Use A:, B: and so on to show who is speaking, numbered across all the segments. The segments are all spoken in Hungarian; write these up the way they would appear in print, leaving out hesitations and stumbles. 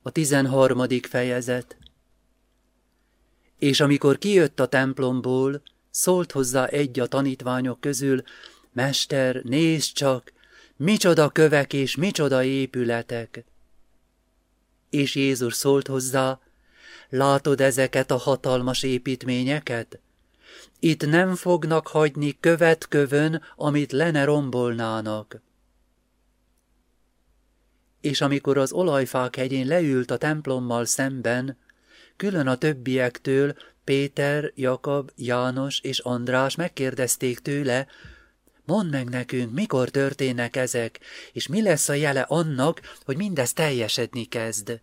A: A 13. fejezet. És amikor kijött a templomból, szólt hozzá egy a tanítványok közül: Mester, nézd csak, micsoda kövek és micsoda épületek! És Jézus szólt hozzá: látod ezeket a hatalmas építményeket? Itt nem fognak hagyni követ kövön, amit le ne rombolnának. És amikor az olajfák hegyén leült a templommal szemben, külön a többiektől Péter, Jakab, János és András megkérdezték tőle: mondd meg nekünk, mikor történnek ezek, és mi lesz a jele annak, hogy mindez teljesedni kezd?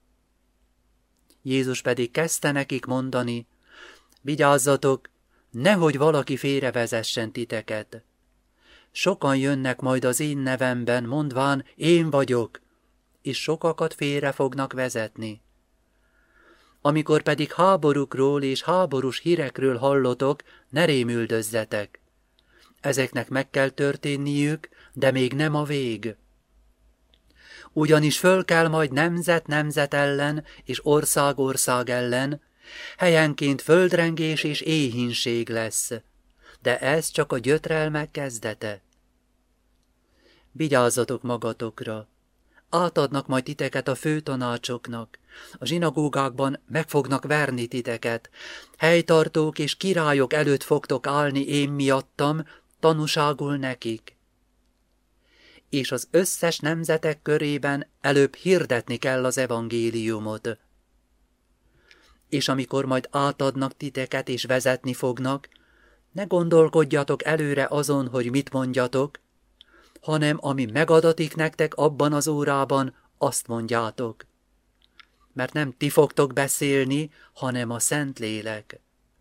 A: Jézus pedig kezdte nekik mondani: vigyázzatok, nehogy valaki félrevezessen titeket. Sokan jönnek majd az én nevemben, mondván: én vagyok, és sokakat félre fognak vezetni. Amikor pedig háborúkról és háborús hírekről hallotok, ne rémüldözzetek. Ezeknek meg kell történniük, de még nem a vég. Ugyanis föl kell majd nemzet nemzet ellen és ország ország ellen, helyenként földrengés és éhínség lesz, de ez csak a gyötrelmek kezdete. Vigyázzatok magatokra! Átadnak majd titeket a főtanácsoknak, a zsinagógákban meg fognak verni titeket, helytartók és királyok előtt fogtok állni én miattam, tanúságul nekik. És az összes nemzetek körében előbb hirdetni kell az evangéliumot. És amikor majd átadnak titeket és vezetni fognak, ne gondolkodjatok előre azon, hogy mit mondjatok, hanem ami megadatik nektek abban az órában, azt mondjátok. Mert nem ti fogtok beszélni, hanem a Szentlélek.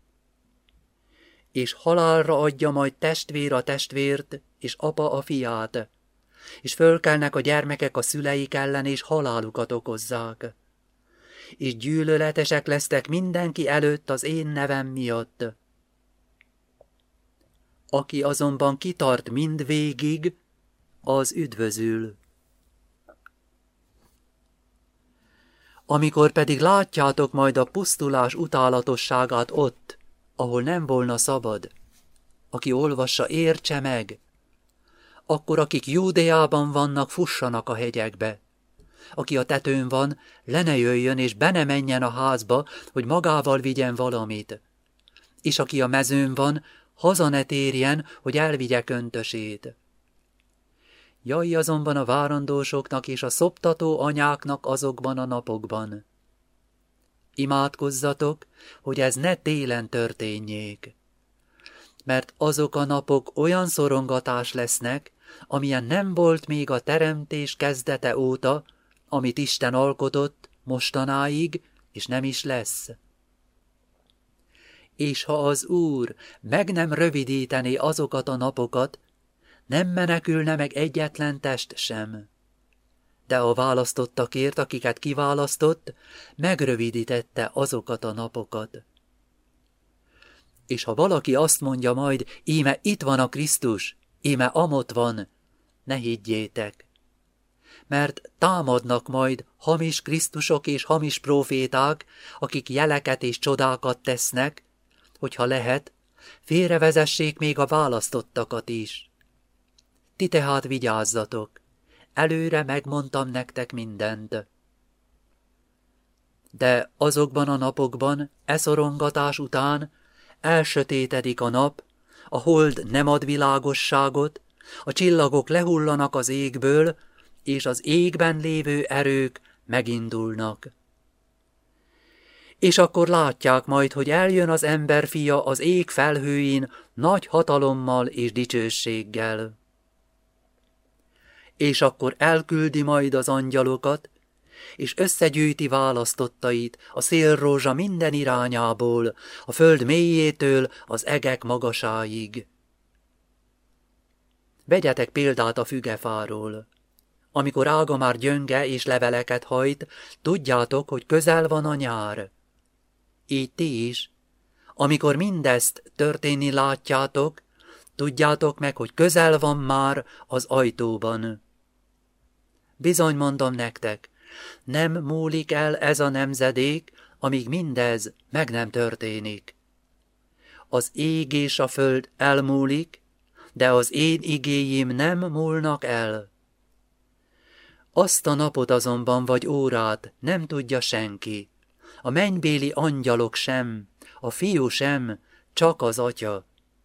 A: És halálra adja majd testvér a testvért, és apa a fiát, és fölkelnek a gyermekek a szüleik ellen, és halálukat okozzák. És gyűlöletesek lesztek mindenki előtt az én nevem miatt. Aki azonban kitart mindvégig, az üdvözül. Amikor pedig látjátok majd a pusztulás utálatosságát ott, ahol nem volna szabad, aki olvassa, értse meg, akkor akik Júdeában vannak, fussanak a hegyekbe. Aki a tetőn van, le ne jöjjön és be ne menjen a házba, hogy magával vigyen valamit. És aki a mezőn van, haza ne térjen, hogy elvigye köntösét. Jaj azonban a várandósoknak és a szoptató anyáknak azokban a napokban. Imádkozzatok, hogy ez ne télen történjék. Mert azok a napok olyan szorongatás lesznek, amilyen nem volt még a teremtés kezdete óta, amit Isten alkotott mostanáig, és nem is lesz. És ha az Úr meg nem rövidítené azokat a napokat, nem menekülne meg egyetlen test sem. De a választottakért, akiket kiválasztott, megrövidítette azokat a napokat. És ha valaki azt mondja majd: íme itt van a Krisztus, íme amott van, ne higgyétek. Mert támadnak majd hamis Krisztusok és hamis próféták, akik jeleket és csodákat tesznek, hogyha lehet, félrevezessék még a választottakat is. Ti tehát vigyázzatok, előre megmondtam nektek mindent. De azokban a napokban, szorongatás után elsötétedik a nap, a hold nem ad világosságot, a csillagok lehullanak az égből, és az égben lévő erők megindulnak. És akkor látják majd, hogy eljön az emberfia az ég felhőin nagy hatalommal és dicsőséggel. És akkor elküldi majd az angyalokat, és összegyűjti választottait a szélrózsa minden irányából, a föld mélyétől az egek magasáig. Vegyetek példát a fügefáról. Amikor ága már gyönge és leveleket hajt, tudjátok, hogy közel van a nyár. Így ti is, amikor mindezt történni látjátok, tudjátok meg, hogy közel van már az ajtóban. Bizony mondom nektek, Nem múlik el ez a nemzedék, amíg mindez meg nem történik. Az ég és a föld elmúlik, de az én igéim nem múlnak el. Azt a napot azonban vagy órát nem tudja senki, a mennybéli angyalok sem, a Fiú sem, csak az Atya.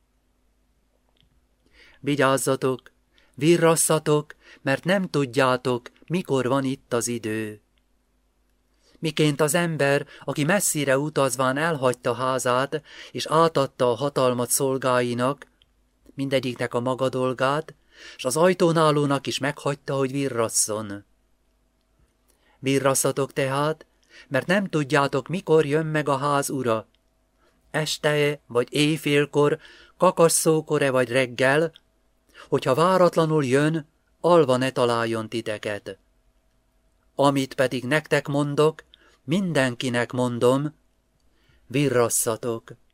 A: Vigyázzatok, virrasszatok, mert nem tudjátok, mikor van itt az idő. Miként az ember, aki messzire utazván elhagyta házát, és átadta a hatalmat szolgáinak, mindegyiknek a maga dolgát, s az ajtónálónak is meghagyta, hogy virrasszon. Virrasszatok tehát, mert nem tudjátok, mikor jön meg a ház ura. Esteje vagy éjfélkor, kakasszókor-e vagy reggel, hogyha váratlanul jön, alva ne találjon titeket. Amit pedig nektek mondok, mindenkinek mondom, virrasszatok.